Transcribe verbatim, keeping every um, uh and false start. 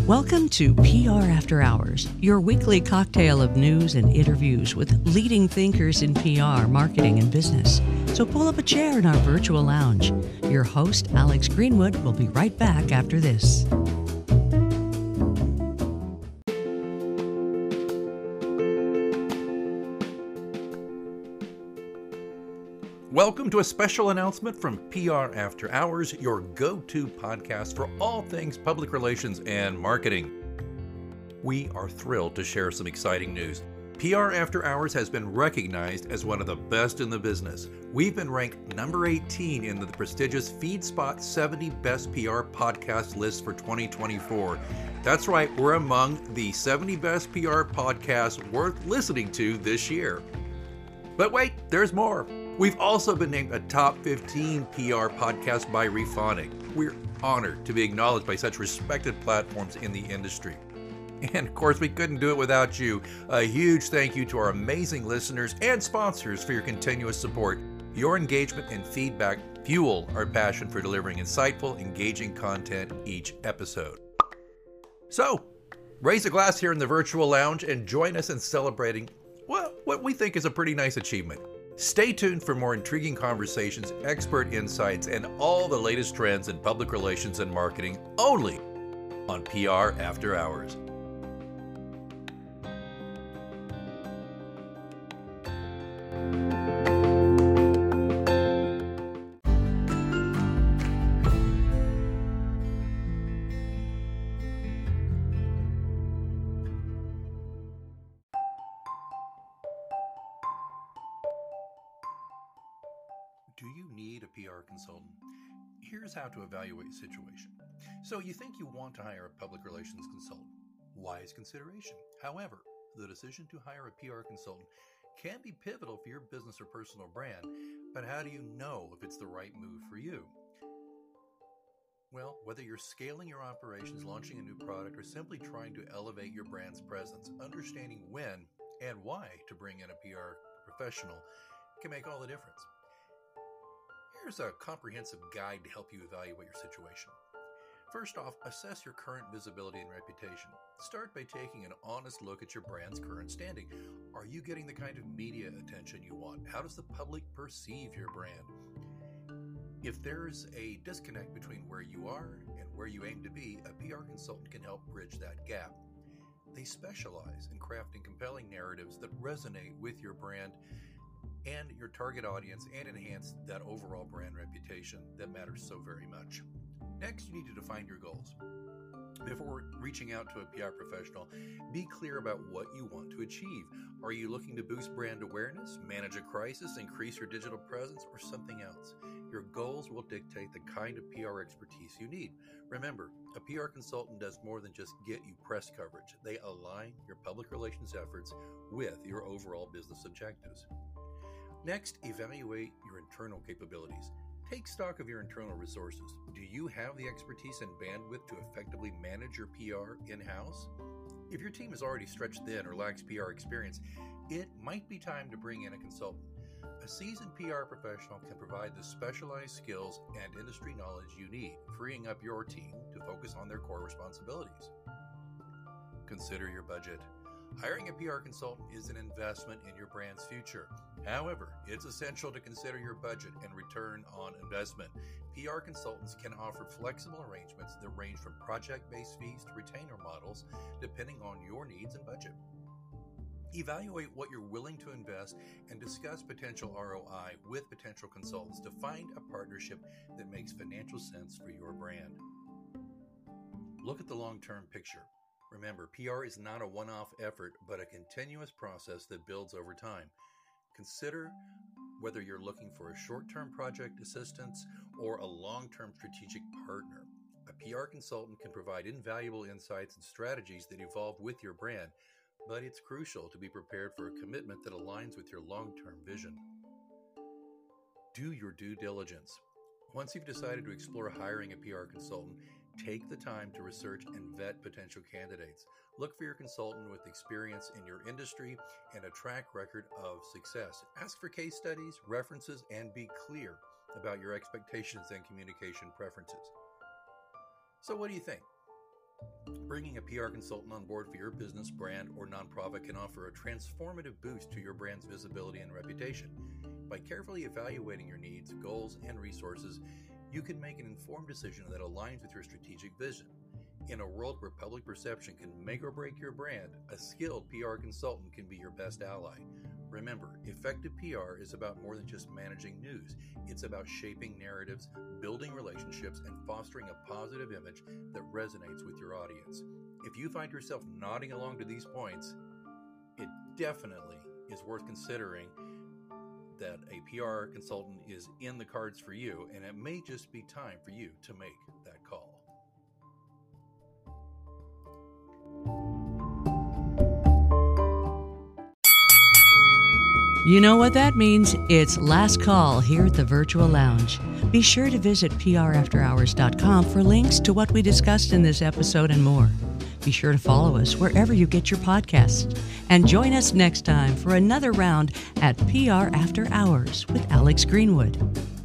Welcome to P R After Hours, your weekly cocktail of news and interviews with leading thinkers in P R, marketing, and business. So pull up a chair in our virtual lounge. Your host, Alex Greenwood, will be right back after this. Welcome to a special announcement from P R After Hours, your go-to podcast for all things public relations and marketing. We are thrilled to share some exciting news. P R After Hours has been recognized as one of the best in the business. We've been ranked number eighteen in the prestigious FeedSpot seventy Best P R Podcast list for twenty twenty-four. That's right, we're among the seventy best P R podcasts worth listening to this year. But wait, there's more. We've also been named a top fifteen P R podcast by Rephonic. We're honored to be acknowledged by such respected platforms in the industry. And of course, we couldn't do it without you. A huge thank you to our amazing listeners and sponsors for your continuous support. Your engagement and feedback fuel our passion for delivering insightful, engaging content each episode. So, raise a glass here in the virtual lounge and join us in celebrating, well, what we think is a pretty nice achievement. Stay tuned for more intriguing conversations, expert insights, and all the latest trends in public relations and marketing only on P R After Hours. Do you need a P R consultant? Here's how to evaluate the situation. So you think you want to hire a public relations consultant. Wise consideration. However, the decision to hire a P R consultant can be pivotal for your business or personal brand, but how do you know if it's the right move for you? Well, whether you're scaling your operations, launching a new product, or simply trying to elevate your brand's presence, understanding when and why to bring in a P R professional can make all the difference. Here's a comprehensive guide to help you evaluate your situation. First off, assess your current visibility and reputation. Start by taking an honest look at your brand's current standing. Are you getting the kind of media attention you want? How does the public perceive your brand? If there's a disconnect between where you are and where you aim to be, a P R consultant can help bridge that gap. They specialize in crafting compelling narratives that resonate with your brand and your target audience and enhance that overall brand reputation that matters so very much. Next, you need to define your goals. Before reaching out to a P R professional, be clear about what you want to achieve. Are you looking to boost brand awareness, manage a crisis, increase your digital presence, or something else? Your goals will dictate the kind of P R expertise you need. Remember, a P R consultant does more than just get you press coverage. They align your public relations efforts with your overall business objectives. Next, evaluate your internal capabilities. Take stock of your internal resources. Do you have the expertise and bandwidth to effectively manage your P R in-house? If your team is already stretched thin or lacks P R experience, it might be time to bring in a consultant. A seasoned P R professional can provide the specialized skills and industry knowledge you need, freeing up your team to focus on their core responsibilities. Consider your budget. Hiring a P R consultant is an investment in your brand's future. However, it's essential to consider your budget and return on investment. P R consultants can offer flexible arrangements that range from project-based fees to retainer models, depending on your needs and budget. Evaluate what you're willing to invest and discuss potential R O I with potential consultants to find a partnership that makes financial sense for your brand. Look at the long-term picture. Remember, P R is not a one-off effort, but a continuous process that builds over time. Consider whether you're looking for a short-term project assistance or a long-term strategic partner. A P R consultant can provide invaluable insights and strategies that evolve with your brand, but it's crucial to be prepared for a commitment that aligns with your long-term vision. Do your due diligence. Once you've decided to explore hiring a P R consultant, take the time to research and vet potential candidates. Look for your consultant with experience in your industry and a track record of success. Ask for case studies, references, and be clear about your expectations and communication preferences. So what do you think? Bringing a P R consultant on board for your business, brand, or nonprofit can offer a transformative boost to your brand's visibility and reputation. By carefully evaluating your needs, goals, and resources, you can make an informed decision that aligns with your strategic vision. In a world where public perception can make or break your brand, a skilled P R consultant can be your best ally. Remember, effective P R is about more than just managing news. It's about shaping narratives, building relationships, and fostering a positive image that resonates with your audience. If you find yourself nodding along to these points, it definitely is worth considering that a P R consultant is in the cards for you, and it may just be time for you to make that call. You know what that means? It's last call here at the Virtual Lounge. Be sure to visit P R after hours dot com for links to what we discussed in this episode and more. Be sure to follow us wherever you get your podcasts. And join us next time for another round at P R After Hours with Alex Greenwood.